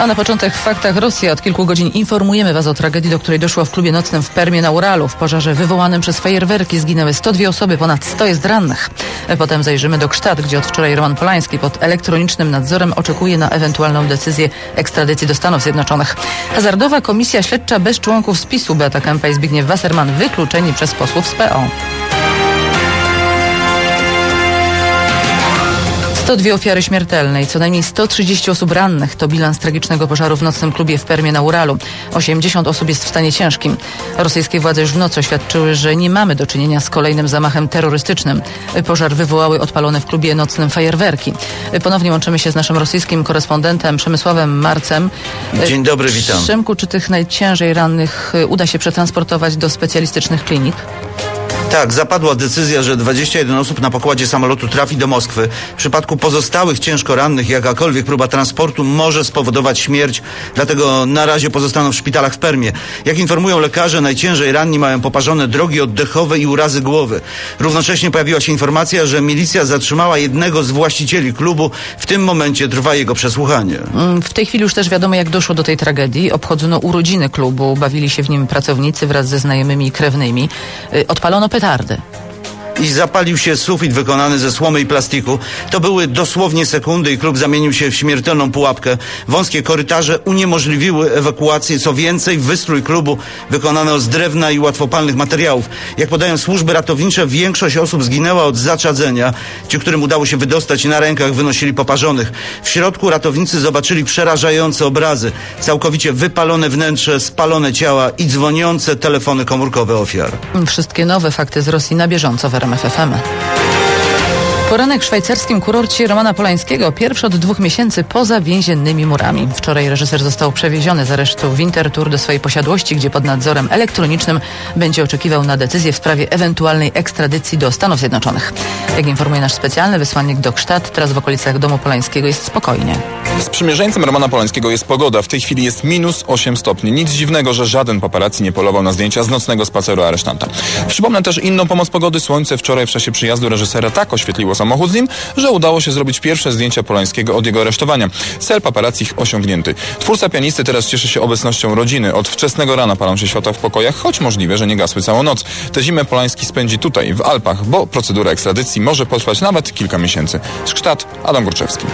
A na początek w faktach Rosja. Od kilku godzin informujemy Was o tragedii, do której doszło w klubie nocnym w Permie na Uralu. W pożarze wywołanym przez fajerwerki zginęły 102 osoby, ponad 100 jest rannych. Potem zajrzymy do Gstaad, gdzie od wczoraj Roman Polański pod elektronicznym nadzorem oczekuje na ewentualną decyzję ekstradycji do Stanów Zjednoczonych. Hazardowa komisja śledcza bez członków spisu. Beata Kempa i Zbigniew Wasserman wykluczeni przez posłów z PO. 102 ofiary śmiertelne i co najmniej 130 osób rannych to bilans tragicznego pożaru w nocnym klubie w Permie na Uralu. 80 osób jest w stanie ciężkim. Rosyjskie władze już w nocy oświadczyły, że nie mamy do czynienia z kolejnym zamachem terrorystycznym. Pożar wywołały odpalone w klubie nocnym fajerwerki. Ponownie łączymy się z naszym rosyjskim korespondentem Przemysławem Marcem. Dzień dobry, witam. Przemku, czy tych najciężej rannych uda się przetransportować do specjalistycznych klinik? Tak, zapadła decyzja, że 21 osób na pokładzie samolotu trafi do Moskwy. W przypadku pozostałych ciężko rannych jakakolwiek próba transportu może spowodować śmierć, dlatego na razie pozostaną w szpitalach w Permie. Jak informują lekarze, najciężej ranni mają poparzone drogi oddechowe i urazy głowy. Równocześnie pojawiła się informacja, że milicja zatrzymała jednego z właścicieli klubu. W tym momencie trwa jego przesłuchanie. W tej chwili już też wiadomo, jak doszło do tej tragedii. Obchodzono urodziny klubu, bawili się w nim pracownicy wraz ze znajomymi i krewnymi. Odpalono petardy. I zapalił się sufit wykonany ze słomy i plastiku. To były dosłownie sekundy i klub zamienił się w śmiertelną pułapkę. Wąskie korytarze uniemożliwiły ewakuację. Co więcej, wystrój klubu wykonano z drewna i łatwopalnych materiałów. Jak podają służby ratownicze, większość osób zginęła od zaczadzenia. Ci, którym udało się wydostać, na rękach wynosili poparzonych. W środku ratownicy zobaczyli przerażające obrazy. Całkowicie wypalone wnętrze, spalone ciała i dzwoniące telefony komórkowe ofiar. Wszystkie nowe fakty z Rosji na bieżąco w RMF FM. Poranek w szwajcarskim kurorcie Romana Polańskiego, pierwszy od 2 miesięcy poza więziennymi murami. Wczoraj reżyser został przewieziony z aresztu Winterthur do swojej posiadłości, gdzie pod nadzorem elektronicznym będzie oczekiwał na decyzję w sprawie ewentualnej ekstradycji do Stanów Zjednoczonych. Jak informuje nasz specjalny wysłannik do Gstaad, teraz w okolicach domu Polańskiego jest spokojnie. Sprzymierzeńcem Romana Polańskiego jest pogoda. W tej chwili jest minus 8 stopni. Nic dziwnego, że żaden paparazzi nie polował na zdjęcia z nocnego spaceru aresztanta. Przypomnę też inną pomoc pogody. Słońce wczoraj w czasie przyjazdu reżysera tak oświetliło samochód z nim, że udało się zrobić pierwsze zdjęcia Polańskiego od jego aresztowania. Cel paparazzi osiągnięty. Twórca pianisty teraz cieszy się obecnością rodziny. Od wczesnego rana palą się światła w pokojach, choć możliwe, że nie gasły całą noc. Tę zimę Polański spędzi tutaj, w Alpach, bo procedura ekstradycji może potrwać nawet kilka miesięcy. Z Gstaad, Adam Górczewski.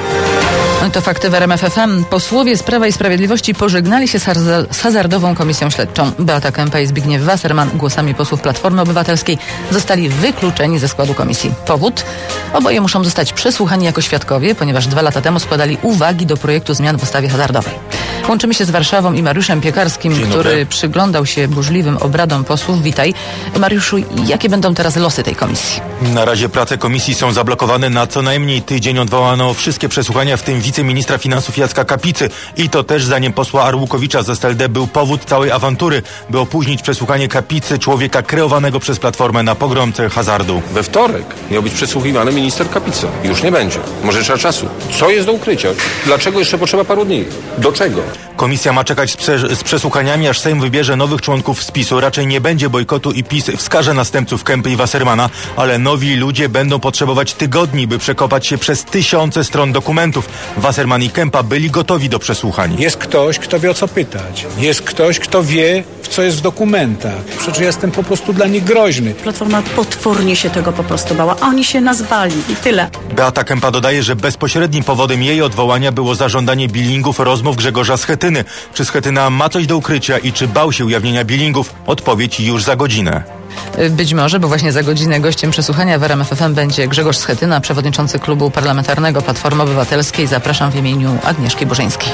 To fakty w RMF FM. Posłowie z Prawa i Sprawiedliwości pożegnali się z hazardową komisją śledczą. Beata Kempa i Zbigniew Wasserman głosami posłów Platformy Obywatelskiej zostali wykluczeni ze składu komisji. Powód? Oboje muszą zostać przesłuchani jako świadkowie, ponieważ 2 lata temu składali uwagi do projektu zmian w ustawie hazardowej. Łączymy się z Warszawą i Mariuszem Piekarskim, który przyglądał się burzliwym obradom posłów. Witaj. Mariuszu, jakie będą teraz losy tej komisji? Na razie prace komisji są zablokowane na co najmniej tydzień. Odwołano wszystkie przesłuchania, w tym wiceministra finansów Jacka Kapicy. I to też zdaniem posła Arłukowicza z SLD był powód całej awantury, by opóźnić przesłuchanie Kapicy, człowieka kreowanego przez Platformę na pogromcę hazardu. We wtorek miał być przesłuchiwany minister Kapica. Już nie będzie. Może trzeba czasu. Co jest do ukrycia? Dlaczego jeszcze potrzeba paru dni? Do czego? Komisja ma czekać z przesłuchaniami, aż Sejm wybierze nowych członków spisu. Raczej nie będzie bojkotu i PiS wskaże następców Kempy i Wassermana, ale nowi ludzie będą potrzebować tygodni, by przekopać się przez tysiące stron dokumentów. Wasserman i Kempa byli gotowi do przesłuchań. Jest ktoś, kto wie, o co pytać. Jest ktoś, kto wie, co jest w dokumentach. Przecież jestem po prostu dla nich groźny. Platforma potwornie się tego po prostu bała, a oni się nas bali i tyle. Beata Kempa dodaje, że bezpośrednim powodem jej odwołania było zażądanie billingów rozmów Grzegorza Schetyny. Czy Schetyna ma coś do ukrycia i czy bał się ujawnienia billingów? Odpowiedź już za godzinę. Być może, bo właśnie za godzinę gościem przesłuchania w RMF FM będzie Grzegorz Schetyna, przewodniczący klubu parlamentarnego Platformy Obywatelskiej. Zapraszam w imieniu Agnieszki Burzyńskiej.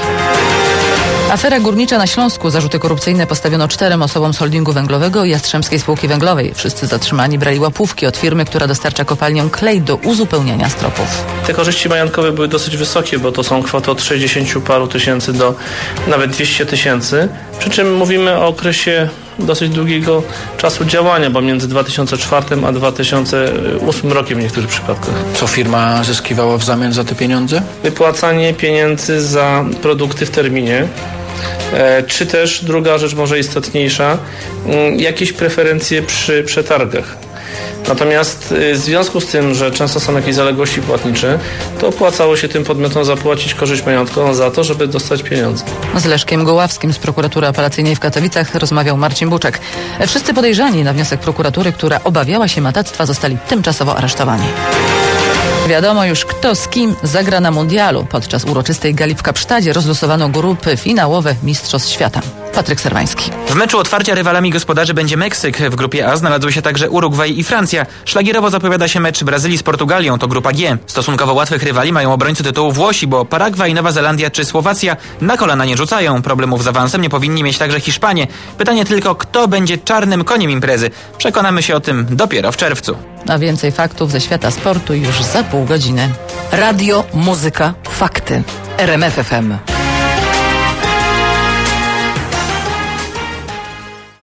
Afera górnicza na Śląsku. Zarzuty korupcyjne postawiono 4 osobom z holdingu węglowego i Jastrzębskiej Spółki Węglowej. Wszyscy zatrzymani brali łapówki od firmy, która dostarcza kopalniom klej do uzupełniania stropów. Te korzyści majątkowe były dosyć wysokie, bo to są kwoty od 60 paru tysięcy do nawet 200 tysięcy. Przy czym mówimy o okresie dosyć długiego czasu działania, bo między 2004 a 2008 rokiem w niektórych przypadkach. Co firma zyskiwała w zamian za te pieniądze? Wypłacanie pieniędzy za produkty w terminie, czy też druga rzecz może istotniejsza, jakieś preferencje przy przetargach. Natomiast w związku z tym, że często są jakieś zaległości płatnicze, to opłacało się tym podmiotom zapłacić korzyść majątkową za to, żeby dostać pieniądze. Z Leszkiem Goławskim z Prokuratury Apelacyjnej w Katowicach rozmawiał Marcin Buczek. Wszyscy podejrzani na wniosek prokuratury, która obawiała się matactwa, zostali tymczasowo aresztowani. Wiadomo już, kto z kim zagra na mundialu. Podczas uroczystej gali w Kapsztadzie rozlosowano grupy finałowe Mistrzostw Świata. Patryk Serwański. W meczu otwarcia rywalami gospodarzy będzie Meksyk. W grupie A znalazły się także Urugwaj i Francja. Szlagierowo zapowiada się mecz Brazylii z Portugalią, to grupa G. Stosunkowo łatwych rywali mają obrońcy tytułu Włosi, bo Paragwaj, Nowa Zelandia czy Słowacja na kolana nie rzucają. Problemów z awansem nie powinni mieć także Hiszpanie. Pytanie tylko, kto będzie czarnym koniem imprezy. Przekonamy się o tym dopiero w czerwcu. A więcej faktów ze świata sportu już za pół godziny. Radio, muzyka, fakty. RMF FM.